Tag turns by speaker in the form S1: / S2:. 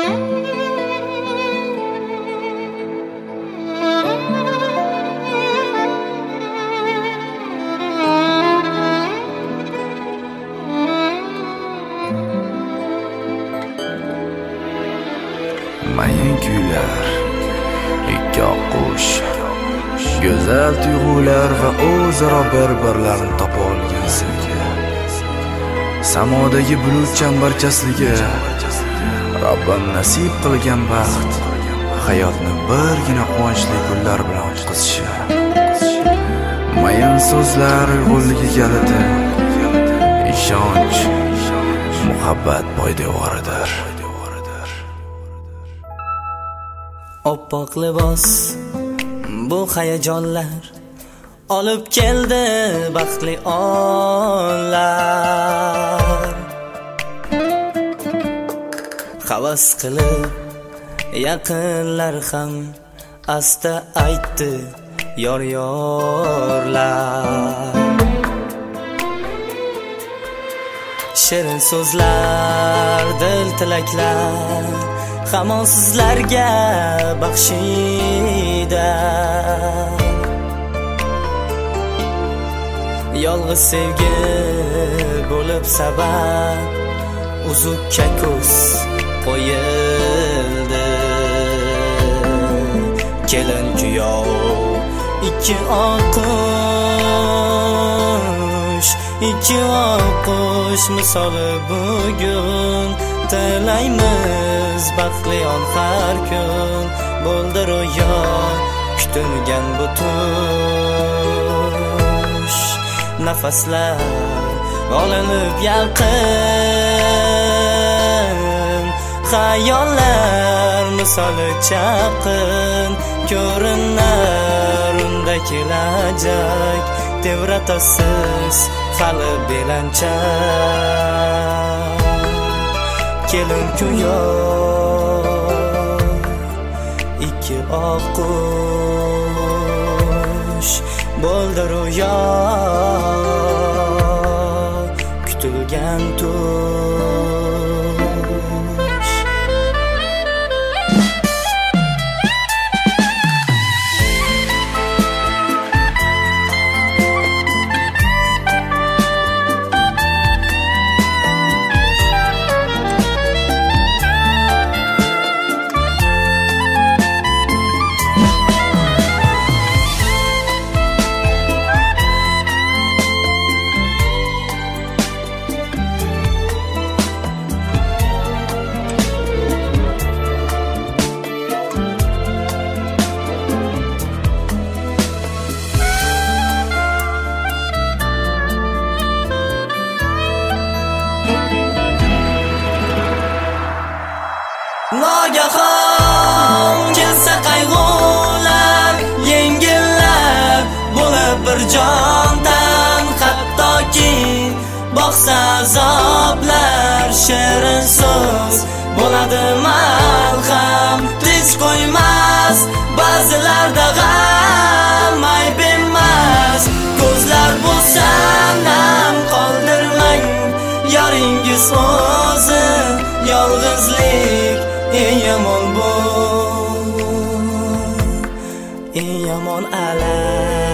S1: Mayin kuylar, ikki oqqush, go'zal tuyg'ular va o'zaro bir-birlarini topa olgan sevgi. Samodagi bulut chambarchasligi, Robbim nasib qilgan baxt, hayotni birgina quvonchli kunlar bilan o'tkazishi. Mayin so'zlar uyg'unligi kaliti, ishonch, muhabbat poydevoridir.
S2: Oppoq libos bu hayajonlar olib keldi baxtli onlar. Havas qilib yaqinlar ham asta aytdi yor-yorlar. Shirin so'zlar, dil tilaklar hamon sizlarga baxshida. Yolg'iz sevgi bo'lib sabab uzukka ko'z qo'yildi. Kelin kuyov ikki oqqush misoli bugun tilaymiz baxtli on har kun. Bo'ldi ro'yo kutilgan bu tush, nafaslar olinib yaqin, xayollar misoli chaqin ko'rinar unda kelajak. Devratasiz hali belancha, kelin kuyov ikki oqqush. Bo'ldi ro'yo kutilgan tush. Nogahon kelsa qayg'ular, yengillar bo'lib bir jondan. Hattoki boqsa azoblar, shirin so'z bo'ladi malham. Tinch qo'ymas ba'zilarda g'am, ayb emas ko'zlar bo'lsa nam qoldirmang. Yoringiz o'zi yolg'izlik eng yomon bu, eng yomon alam.